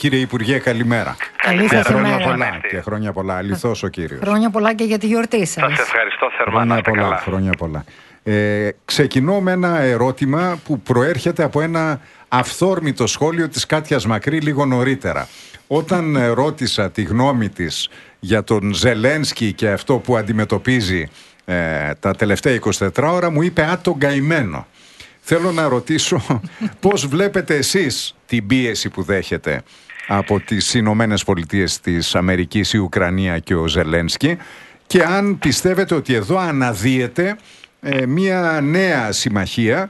Κύριε Υπουργέ, καλημέρα. Καλή σας ημέρα. Και χρόνια πολλά. Αληθώς ο κύριος. Χρόνια πολλά και για τη γιορτή σας. Σας ευχαριστώ θερμά. Χρόνια πολλά. Ξεκινώ με ένα ερώτημα που προέρχεται από ένα αυθόρμητο σχόλιο της Κάτιας Μακρύ λίγο νωρίτερα. Όταν ρώτησα τη γνώμη της για τον Ζελένσκι και αυτό που αντιμετωπίζει τα τελευταία 24 ώρα, μου είπε τον καημένο. Θέλω να ρωτήσω πώς βλέπετε εσείς την πίεση που δέχεται από τις Ηνωμένες Πολιτείες της Αμερικής, η Ουκρανία και ο Ζελένσκι, και αν πιστεύετε ότι εδώ αναδύεται μια νέα συμμαχία,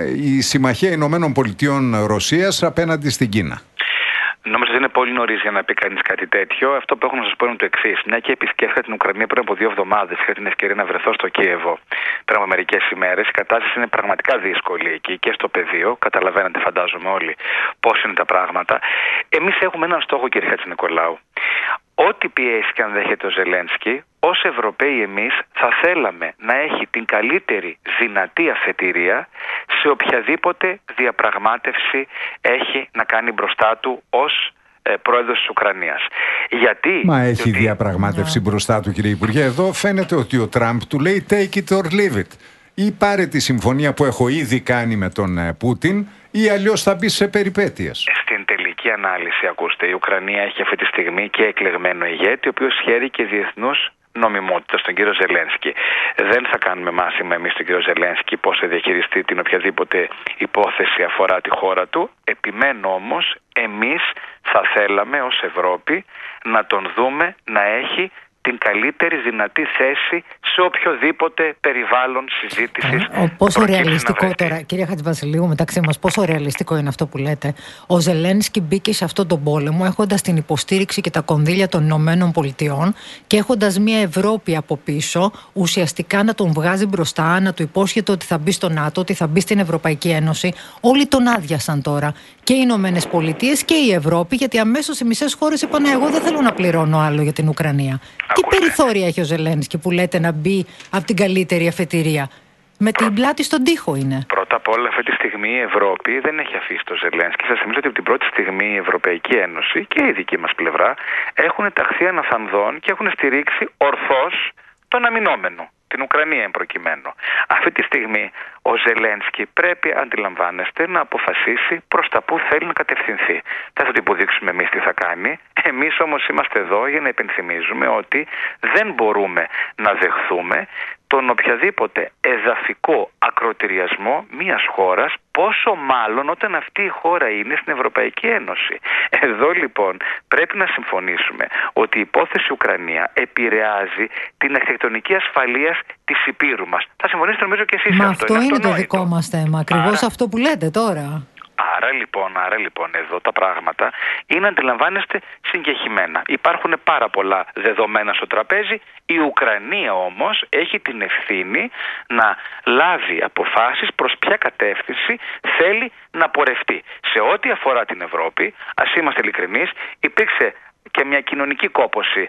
η Συμμαχία Ηνωμένων Πολιτειών Ρωσίας απέναντι στην Κίνα. Νομίζω ότι είναι πολύ νωρίς για να πει κανείς κάτι τέτοιο. Αυτό που έχω να σας πω είναι το εξής. Μια και επισκέφθηκα την Ουκρανία πριν από 2 εβδομάδες, είχα την ευκαιρία να βρεθώ στο Κίεβο πριν από μερικές ημέρες. Η κατάσταση είναι πραγματικά δύσκολη εκεί και στο πεδίο. Καταλαβαίνετε, φαντάζομαι όλοι, πώς είναι τα πράγματα. Εμείς έχουμε έναν στόχο, κύριε Χατζηνικολάου. Ό,τι πιέσει και αν δέχεται ο Ζελένσκι, ως Ευρωπαίοι εμείς θα θέλαμε να έχει την καλύτερη δυνατή αφετηρία σε οποιαδήποτε διαπραγμάτευση έχει να κάνει μπροστά του ως πρόεδρος της Ουκρανίας. Γιατί? Μα έχει διαπραγμάτευση μπροστά του, κύριε Υπουργέ. Εδώ φαίνεται ότι ο Τραμπ του λέει take it or leave it. Ή πάρε τη συμφωνία που έχω ήδη κάνει με τον Πούτιν, ή αλλιώς θα μπει σε περιπέτειες. Στην τελική ανάλυση, ακούστε, η Ουκρανία έχει αυτή τη στιγμή και εκλεγμένο ηγέτη, ο οποίος χαίρει και διεθνούς νομιμότητα στον κύριο Ζελένσκι. Δεν θα κάνουμε μάθημα εμείς τον κύριο Ζελένσκι πώς θα διαχειριστεί την οποιαδήποτε υπόθεση αφορά τη χώρα του. Επιμένω όμως, εμείς θα θέλαμε ως Ευρώπη να τον δούμε να έχει την καλύτερη δυνατή θέση σε οποιοδήποτε περιβάλλον συζήτησης. Πόσο ρεαλιστικό τώρα, κυρία Χατζηβασιλείου, μεταξύ μας, πόσο ρεαλιστικό είναι αυτό που λέτε? Ο Ζελένσκι μπήκε σε αυτόν τον πόλεμο έχοντας την υποστήριξη και τα κονδύλια των Ηνωμένων Πολιτειών και έχοντας μια Ευρώπη από πίσω, ουσιαστικά να τον βγάζει μπροστά, να του υπόσχεται ότι θα μπει στο ΝΑΤΟ, ότι θα μπει στην Ευρωπαϊκή Ένωση. Όλοι τον άδειασαν τώρα. Και οι Ηνωμένες Πολιτείες και η Ευρώπη, γιατί αμέσως οι μισές χώρες είπαν: εγώ δεν θέλω να πληρώνω άλλο για την Ουκρανία. Τι περιθώρια έχει ο Ζελένσκι που λέτε να μπει από την καλύτερη αφετηρία? Με την πλάτη στον τοίχο είναι. Πρώτα απ' όλα, αυτή τη στιγμή η Ευρώπη δεν έχει αφήσει το Ζελένσκι. Σας θυμίζω ότι από την πρώτη στιγμή η Ευρωπαϊκή Ένωση και η δική μας πλευρά έχουν ταχθεί αναφανδόν και έχουν στηρίξει ορθώς τον αμυνόμενο, την Ουκρανία εν προκειμένου. Αυτή τη στιγμή ο Ζελένσκι πρέπει, αντιλαμβάνεστε, να αποφασίσει προς τα που θέλει να κατευθυνθεί. Δεν θα του υποδείξουμε εμείς τι θα κάνει. Εμείς όμως είμαστε εδώ για να υπενθυμίζουμε ότι δεν μπορούμε να δεχθούμε τον οποιαδήποτε εδαφικό ακροτηριασμό μιας χώρας, πόσο μάλλον όταν αυτή η χώρα είναι στην Ευρωπαϊκή Ένωση. Εδώ λοιπόν πρέπει να συμφωνήσουμε ότι η υπόθεση Ουκρανία επηρεάζει την αρχιτεκτονική ασφαλείας της Υπήρου μας. Θα συμφωνήσετε νομίζω και εσείς. Μα αυτό είναι το δικό μας θέμα, ακριβώς αυτό που λέτε τώρα. Άρα λοιπόν εδώ τα πράγματα είναι, αντιλαμβάνεστε, συγκεχημένα. Υπάρχουν πάρα πολλά δεδομένα στο τραπέζι. Η Ουκρανία όμως έχει την ευθύνη να λάβει αποφάσεις προς ποια κατεύθυνση θέλει να πορευτεί. Σε ό,τι αφορά την Ευρώπη, ας είμαστε ειλικρινείς, υπήρξε και μια κοινωνική κόπωση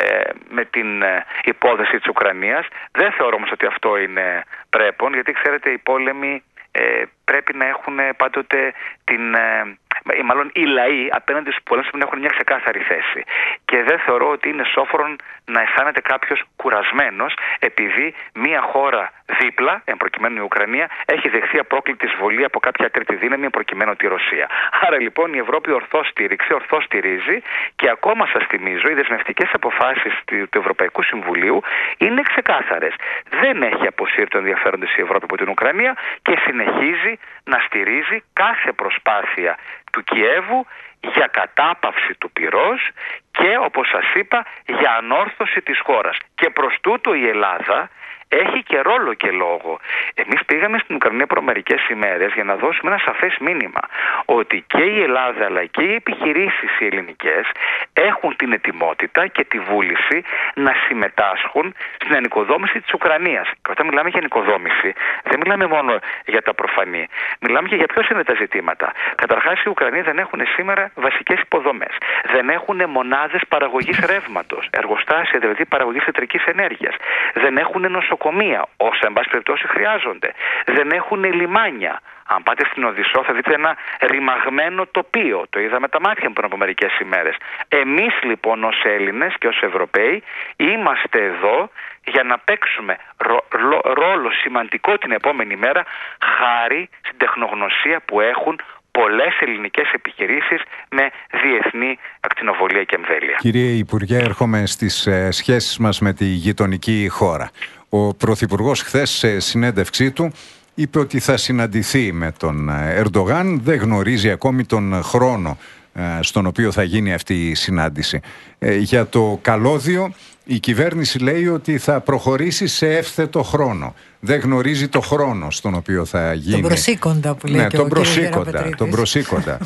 με την υπόθεση της Ουκρανίας. Δεν θεωρώ όμως ότι αυτό είναι πρέπον, γιατί ξέρετε οι πόλεμοι πρέπει να έχουν πάντοτε μάλλον οι λαοί απέναντι στους πολέμους πρέπει να έχουν μια ξεκάθαρη θέση. Και δεν θεωρώ ότι είναι σόφρον να αισθάνεται κάποιος κουρασμένος επειδή μια χώρα δίπλα, εν προκειμένου η Ουκρανία, έχει δεχθεί απρόκλητη εισβολή από κάποια τρίτη δύναμη, εν προκειμένου τη Ρωσία. Άρα λοιπόν η Ευρώπη ορθώς στήριξε, ορθώς στηρίζει, και ακόμα σας θυμίζω, οι δεσμευτικές αποφάσεις του Ευρωπαϊκού Συμβουλίου είναι ξεκάθαρες. Δεν έχει αποσύρει το ενδιαφέρον της η Ευρώπη από την Ουκρανία και συνεχίζει να στηρίζει κάθε προσπάθεια του Κιέβου για κατάπαυση του πυρός και, όπως σας είπα, για ανόρθωση της χώρας. Και προς τούτο η Ελλάδα έχει και ρόλο και λόγο. Εμείς πήγαμε στην Ουκρανία προ μερικές ημέρες για να δώσουμε ένα σαφές μήνυμα ότι και η Ελλάδα αλλά και οι επιχειρήσεις οι ελληνικές έχουν την ετοιμότητα και τη βούληση να συμμετάσχουν στην ανοικοδόμηση της Ουκρανίας. Και όταν μιλάμε για ανοικοδόμηση, δεν μιλάμε μόνο για τα προφανή. Μιλάμε και για ποιος είναι τα ζητήματα. Καταρχάς, οι Ουκρανοί δεν έχουν σήμερα βασικές υποδομές. Δεν έχουν μονάδες παραγωγής ρεύματος, εργοστάσια δηλαδή παραγωγής ηλεκτρικής ενέργειας. Δεν έχουν νοσοκομεία. νοσοκομεία, όσα εν πάση περιπτώσει χρειάζονται. Δεν έχουν λιμάνια. Αν πάτε στην Οδυσσό θα δείτε ένα ρημαγμένο τοπίο. Το είδαμε τα μάτια μου πριν από μερικές ημέρες. Εμείς λοιπόν ως Έλληνες και ως Ευρωπαίοι είμαστε εδώ για να παίξουμε ρόλο σημαντικό την επόμενη μέρα, χάρη στην τεχνογνωσία που έχουν πολλές ελληνικές επιχειρήσεις με διεθνή ακτινοβολία και εμβέλεια. Κύριε Υπουργέ, έρχομαι στις σχέσεις μας με τη γειτονική χώρα. Ο Πρωθυπουργός χθες σε συνέντευξή του είπε ότι θα συναντηθεί με τον Ερντογάν. Δεν γνωρίζει ακόμη τον χρόνο στον οποίο θα γίνει αυτή η συνάντηση. Για το καλώδιο η κυβέρνηση λέει ότι θα προχωρήσει σε εύθετο χρόνο. Δεν γνωρίζει το χρόνο στον οποίο θα γίνει. Τον προσήκοντα που λέει, ναι, και τον προσήκοντα.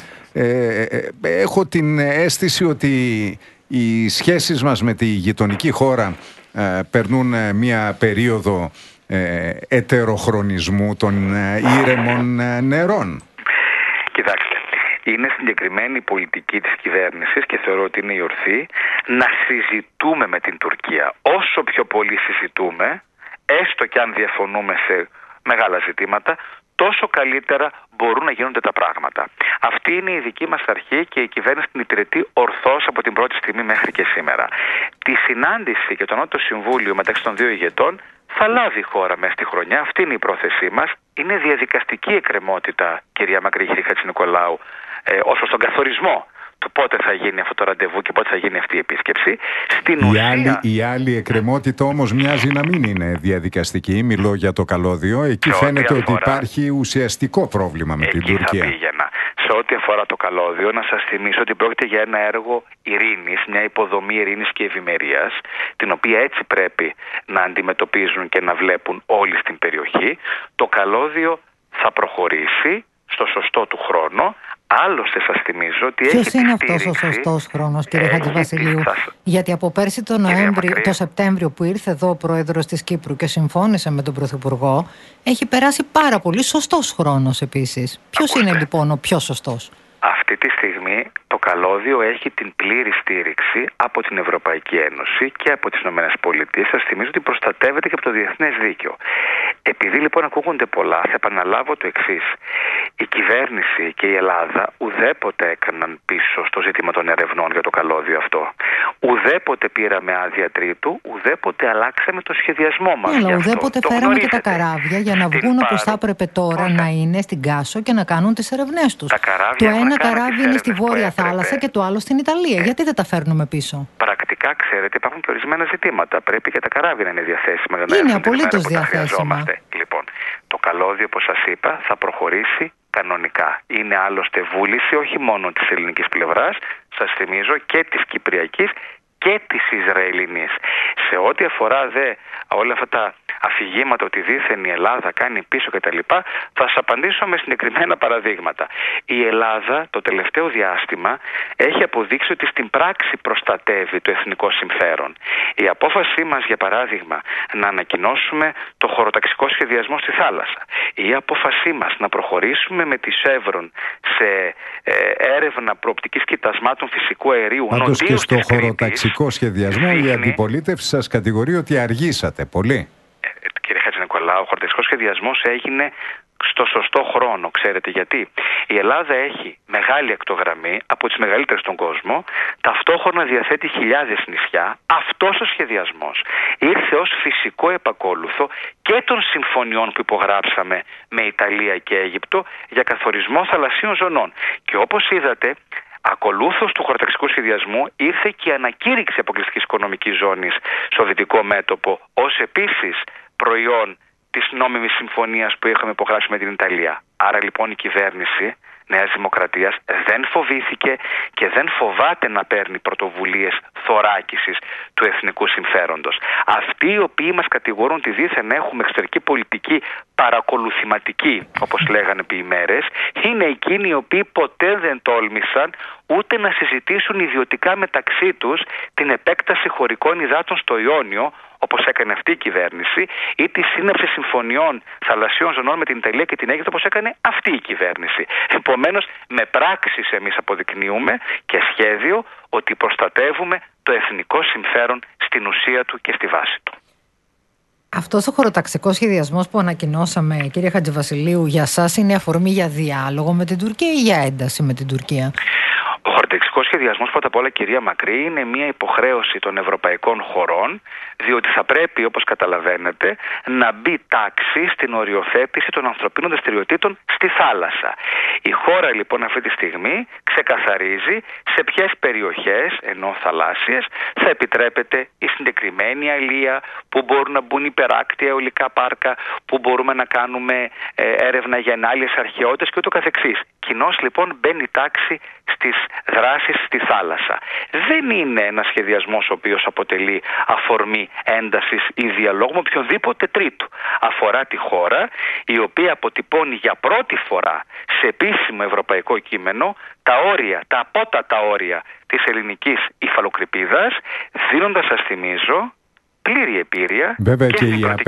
Έχω την αίσθηση ότι οι σχέσεις μας με τη γειτονική χώρα περνούν μια περίοδο ετεροχρονισμού των ήρεμων νερών. Κοιτάξτε, είναι συγκεκριμένη η πολιτική της κυβέρνησης και θεωρώ ότι είναι η ορθή να συζητούμε με την Τουρκία. Όσο πιο πολύ συζητούμε, έστω και αν διαφωνούμε σε μεγάλα ζητήματα, τόσο καλύτερα μπορούν να γίνονται τα πράγματα. Αυτή είναι η δική μας αρχή και η κυβέρνηση την υπηρετεί ορθώς από την πρώτη στιγμή μέχρι και σήμερα. Τη συνάντηση και το Νότιο Συμβούλιο μεταξύ των δύο ηγετών θα λάβει η χώρα μέσα στη χρονιά. Αυτή είναι η πρόθεσή μας. Είναι διαδικαστική εκκρεμότητα, κυρία Μακρύχη Χατζηνικολάου, ως προς τον καθορισμό του πότε θα γίνει αυτό το ραντεβού και πότε θα γίνει αυτή η επίσκεψη. Η άλλη εκκρεμότητα όμως μοιάζει να μην είναι διαδικαστική. Μιλώ για το καλώδιο. Εκεί φαίνεται ότι υπάρχει ουσιαστικό πρόβλημα με την Τουρκία. Σε ό,τι αφορά το καλώδιο, να σας θυμίσω ότι πρόκειται για ένα έργο ειρήνης, μια υποδομή ειρήνης και ευημερίας, την οποία έτσι πρέπει να αντιμετωπίζουν και να βλέπουν όλοι στην περιοχή. Το καλώδιο θα προχωρήσει στο σωστό του χρόνο. Άλλωστε σας θυμίζω ότι ποιος είναι αυτός ο σωστός χρόνος, κύριε Χατζηβασιλείου? Γιατί από πέρσι το Σεπτέμβριο που ήρθε εδώ ο πρόεδρος της Κύπρου και συμφώνησε με τον Πρωθυπουργό, έχει περάσει πάρα πολύ σωστός χρόνος επίσης. Ποιος είναι λοιπόν ο πιο σωστός? Αυτή τη στιγμή το καλώδιο έχει την πλήρη στήριξη από την Ευρωπαϊκή Ένωση και από τις ΗΠΑ. Σας θυμίζω ότι προστατεύεται και από το διεθνές δίκαιο. Επειδή λοιπόν ακούγονται πολλά, θα επαναλάβω το εξής. Η κυβέρνηση και η Ελλάδα ουδέποτε έκαναν πίσω στο ζήτημα των ερευνών για το καλώδιο αυτό. Ουδέποτε πήραμε άδεια τρίτου, ουδέποτε αλλάξαμε το σχεδιασμό μας. Αλλά ουδέποτε φέραμε και τα καράβια για να βγουν όπως θα έπρεπε τώρα να είναι στην Κάσο και να κάνουν τις ερευνές τους. Το ένα καράβι είναι στη Βόρεια Θάλασσα και το άλλο στην Ιταλία. Γιατί δεν τα φέρνουμε πίσω? Πρακτικά, ξέρετε, υπάρχουν και ορισμένα ζητήματα. Πρέπει και τα καράβια να είναι διαθέσιμα. Είναι απολύτως διαθέσιμα. Λοιπόν, το καλώδιο, όπως σας είπα, θα προχωρήσει κανονικά. Είναι άλλωστε βούληση όχι μόνο της ελληνικής πλευράς, σας θυμίζω, και της κυπριακής και της Ισραηλινής. Σε ό,τι αφορά όλα αυτά τα αφηγήματα ότι δήθεν η Ελλάδα κάνει πίσω κτλ., θα σας απαντήσω με συγκεκριμένα παραδείγματα. Η Ελλάδα το τελευταίο διάστημα έχει αποδείξει ότι στην πράξη προστατεύει το εθνικό συμφέρον. Η απόφασή μας, για παράδειγμα, να ανακοινώσουμε το χωροταξικό σχεδιασμό στη θάλασσα, η απόφασή μας να προχωρήσουμε με τη Chevron σε έρευνα προοπτικής κοιτασμάτων φυσικού αερίου νοτίως και στο χωροταξικό σχεδιασμό η αντιπολίτευση σας κατηγορεί ότι αργήσατε πολύ. Κύριε Χατζηνικολάου, ο χωροταξικός σχεδιασμός έγινε στο σωστό χρόνο. Ξέρετε γιατί? Η Ελλάδα έχει μεγάλη ακτογραμμή, από τις μεγαλύτερες στον κόσμο, ταυτόχρονα διαθέτει χιλιάδες νησιά. Αυτός ο σχεδιασμός ήρθε ως φυσικό επακόλουθο και των συμφωνιών που υπογράψαμε με Ιταλία και Αίγυπτο για καθορισμό θαλασσίων ζωνών. Και όπως είδατε, ακολούθως του χωροταξικού σχεδιασμού ήρθε και η ανακήρυξη αποκλειστικής οικονομικής ζώνης στο δυτικό μέτωπο, ως επίσης προϊόν της νόμιμης συμφωνίας που είχαμε υπογράψει με την Ιταλία. Άρα λοιπόν η κυβέρνηση Νέας Δημοκρατίας δεν φοβήθηκε και δεν φοβάται να παίρνει πρωτοβουλίες θωράκισης του εθνικού συμφέροντος. Αυτοί οι οποίοι μας κατηγορούν ότι δήθεν έχουμε εξωτερική πολιτική παρακολουθηματική, όπως λέγανε επί ημέρες, είναι εκείνοι οι οποίοι ποτέ δεν τόλμησαν ούτε να συζητήσουν ιδιωτικά μεταξύ τους την επέκταση χωρικών υδάτων στο Ιόνιο, όπως έκανε αυτή η κυβέρνηση, ή τη σύναψη συμφωνιών θαλασσίων ζωνών με την Ιταλία και την Αίγυπτο, όπως έκανε αυτή η κυβέρνηση. Επομένως, με πράξεις εμείς αποδεικνύουμε και σχέδιο ότι προστατεύουμε το εθνικό συμφέρον στην ουσία του και στη βάση του. Αυτός ο χωροταξικός σχεδιασμός που ανακοινώσαμε, κύριε Χατζηβασιλείου, για σας είναι αφορμή για διάλογο με την Τουρκία ή για ένταση με την Τουρκία? Ο χωροταξικός σχεδιασμός, πρώτα απ' όλα, κυρία Μακρύ, είναι μια υποχρέωση των ευρωπαϊκών χωρών, διότι θα πρέπει, όπως καταλαβαίνετε, να μπει τάξη στην οριοθέτηση των ανθρωπίνων δραστηριοτήτων στη θάλασσα. Η χώρα, λοιπόν, αυτή τη στιγμή ξεκαθαρίζει σε ποιες περιοχές, ενώ θαλάσσιες, θα επιτρέπεται η συγκεκριμένη αλεία, που μπορούν να μπουν υπεράκτια αιωλικά πάρκα, που μπορούμε να κάνουμε έρευνα για ενάλλειες αρχαιότητες και ούτω καθεξής. Κοινώς, λοιπόν, μπαίνει τάξη στις δράσεις στη θάλασσα. Δεν είναι ένας σχεδιασμός ο οποίος αποτελεί αφορμή έντασης ή διαλόγου με οποιονδήποτε τρίτο. Αφορά τη χώρα η οποία αποτυπώνει για πρώτη φορά σε επίσημο ευρωπαϊκό κείμενο τα όρια, τα απότατα όρια της ελληνικής υφαλοκρηπίδας, δίνοντας, σας θυμίζω, πλήρη επίρρεια. Βέβαια και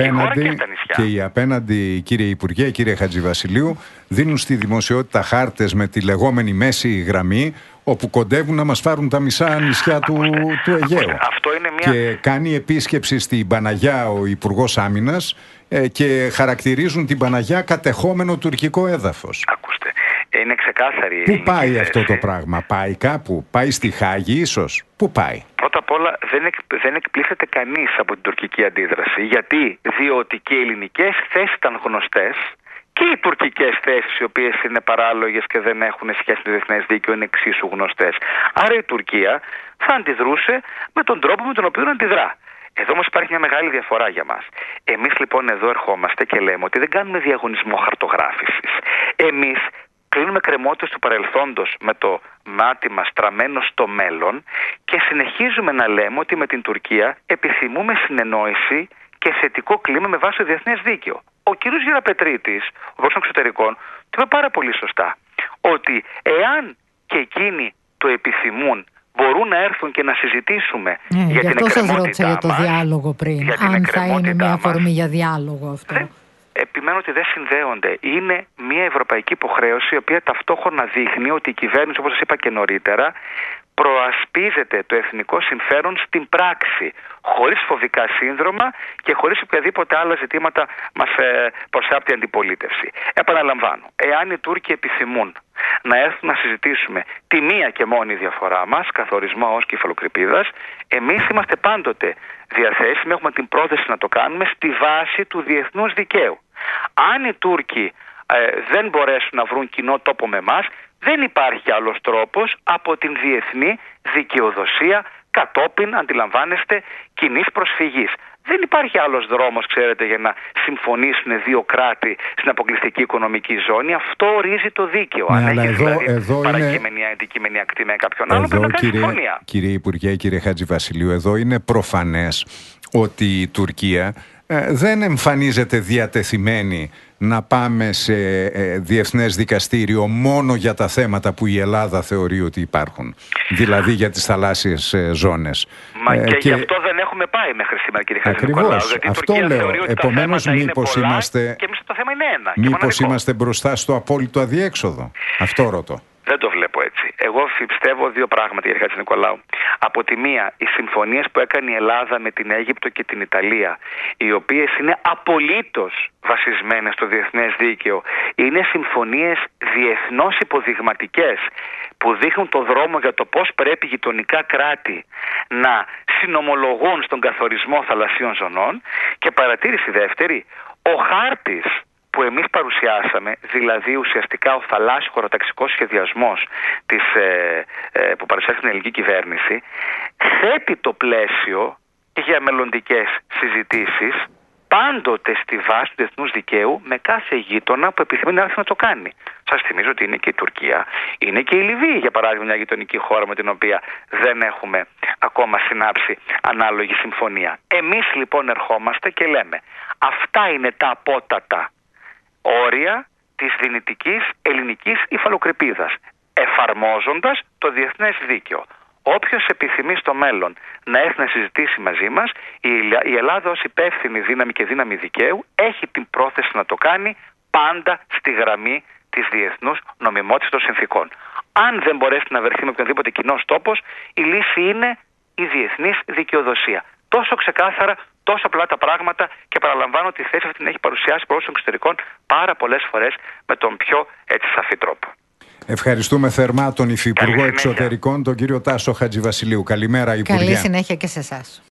και οι απέναντι, κύριε Υπουργέ, κύριε Χατζηβασιλείου, δίνουν στη δημοσιότητα χάρτες με τη λεγόμενη μέση γραμμή, όπου κοντεύουν να μας φάρουν τα μισά νησιά του Αιγαίου. Αυτό είναι μια... Και κάνει επίσκεψη στην Παναγιά ο Υπουργός Άμυνας και χαρακτηρίζουν την Παναγιά κατεχόμενο τουρκικό έδαφος. Ακούστε, είναι ξεκάθαρη. Πού πάει αυτό το πράγμα? Πάει κάπου? Πάει στη Χάγη ίσως? Πού πάει? Πρώτα απ' όλα δεν εκπλήσεται κανείς από την τουρκική αντίδραση. Γιατί? Διότι και οι ελληνικές θέσεις ήταν γνωστές και οι τουρκικές θέσεις, οι οποίες είναι παράλογες και δεν έχουν σχέση με το διεθνές δίκαιο, είναι εξίσου γνωστές. Άρα η Τουρκία θα αντιδρούσε με τον τρόπο με τον οποίο αντιδρά. Εδώ όμως υπάρχει μια μεγάλη διαφορά για μας. Εμείς, λοιπόν, εδώ ερχόμαστε και λέμε ότι δεν κάνουμε διαγωνισμό χαρτογράφησης. Εμείς κλείνουμε κρεμότητες του παρελθόντος με το μάτι μας στραμμένο στο μέλλον και συνεχίζουμε να λέμε ότι με την Τουρκία επιθυμούμε συνεννόηση και θετικό κλίμα με βάση το διεθνές δίκαιο. Ο κ. Γεραπετρίτης, ο Υπουργός των Εξωτερικών, το είπε πάρα πολύ σωστά, ότι εάν και εκείνοι το επιθυμούν, μπορούν να έρθουν και να συζητήσουμε για την εκκρεμότητά μας. Σας ρώτησα για το διάλογο πριν, αν θα είναι μια αφορμή για διάλογο αυτό. Επιμένω ότι δεν συνδέονται. Είναι μια ευρωπαϊκή υποχρέωση, η οποία ταυτόχρονα δείχνει ότι η κυβέρνηση, όπως σας είπα και νωρίτερα, προασπίζεται το εθνικό συμφέρον στην πράξη, χωρίς φοβικά σύνδρομα και χωρίς οποιαδήποτε άλλα ζητήματα μας προσάπτει η αντιπολίτευση. Επαναλαμβάνω, εάν οι Τούρκοι επιθυμούν να έρθουν να συζητήσουμε τη μία και μόνη διαφορά μας, καθορισμό ως κεφαλοκρηπίδας, εμείς είμαστε πάντοτε διαθέσιμοι, έχουμε την πρόθεση να το κάνουμε στη βάση του διεθνούς δικαίου. Αν οι Τούρκοι δεν μπορέσουν να βρουν κοινό τόπο με εμάς, δεν υπάρχει άλλος τρόπος από την διεθνή δικαιοδοσία κατόπιν, αντιλαμβάνεστε, κοινής προσφυγής. Δεν υπάρχει άλλος δρόμος, ξέρετε, για να συμφωνήσουν δύο κράτη στην αποκλειστική οικονομική ζώνη. Αυτό ορίζει το δίκαιο. Ναι, αν αλλά έχει εδώ παρακείμενη αντικείμενη ακτή με κάποιον άλλο, πρέπει να κάνει συμφωνία. Κύριε Υπουργέ, κύριε Χατζηβασιλείου, εδώ είναι προφανές ότι η Τουρκία δεν εμφανίζεται διατεθειμένη να πάμε σε διεθνές δικαστήριο μόνο για τα θέματα που η Ελλάδα θεωρεί ότι υπάρχουν. Δηλαδή για τις θαλάσσιες ζώνες. Μα και γι' αυτό δεν έχουμε πάει μέχρι σήμερα, κύριε Χατζηνικολάου. Ακριβώς, αυτό λέω. Επομένως, μήπως είμαστε, και εμείς το θέμα είναι ένα. μήπως είμαστε μπροστά στο απόλυτο αδιέξοδο? Αυτό ρωτώ. Δεν το βλέπω έτσι. Εγώ πιστεύω δύο πράγματα, κύριε Χατζηνικολάου. Από τη μία, οι συμφωνίες που έκανε η Ελλάδα με την Αίγυπτο και την Ιταλία, οι οποίες είναι απολύτως βασισμένες στο διεθνές δίκαιο, είναι συμφωνίες διεθνώς υποδειγματικές που δείχνουν το δρόμο για το πώς πρέπει γειτονικά κράτη να συνομολογούν στον καθορισμό θαλασσίων ζωνών. Και παρατήρηση δεύτερη, ο χάρτης που εμείς παρουσιάσαμε, δηλαδή ουσιαστικά ο θαλάσσιο χωροταξικός σχεδιασμός που παρουσιάστηκε την ελληνική κυβέρνηση, θέτει το πλαίσιο για μελλοντικές συζητήσεις, πάντοτε στη βάση του διεθνούς δικαίου, με κάθε γείτονα που επιθυμεί να έρθει να το κάνει. Σας θυμίζω ότι είναι και η Τουρκία, είναι και η Λιβύη, για παράδειγμα, μια γειτονική χώρα με την οποία δεν έχουμε ακόμα συνάψει ανάλογη συμφωνία. Εμείς, λοιπόν, ερχόμαστε και λέμε, αυτά είναι τα απότατα όρια της δυνητικής ελληνικής υφαλοκρηπίδας, εφαρμόζοντας το διεθνές δίκαιο. Όποιος επιθυμεί στο μέλλον να έρθει να συζητήσει μαζί μας, η Ελλάδα ως υπεύθυνη δύναμη και δύναμη δικαίου έχει την πρόθεση να το κάνει πάντα στη γραμμή της διεθνούς νομιμότητας των συνθήκων. Αν δεν μπορέσει να βρεθεί με οποιονδήποτε κοινός τόπος, η λύση είναι η διεθνής δικαιοδοσία. Τόσο ξεκάθαρα τόσο απλά τα πράγματα και παραλαμβάνω ότι η θέση αυτή την έχει παρουσιάσει προς των εξωτερικών πάρα πολλές φορές με τον πιο έτσι σαφή τρόπο. Ευχαριστούμε θερμά τον Υφυπουργό Εξωτερικών, τον κύριο Τάσο Χατζηβασιλείου. Καλημέρα, Υπουργέ. Καλή συνέχεια και σε εσάς.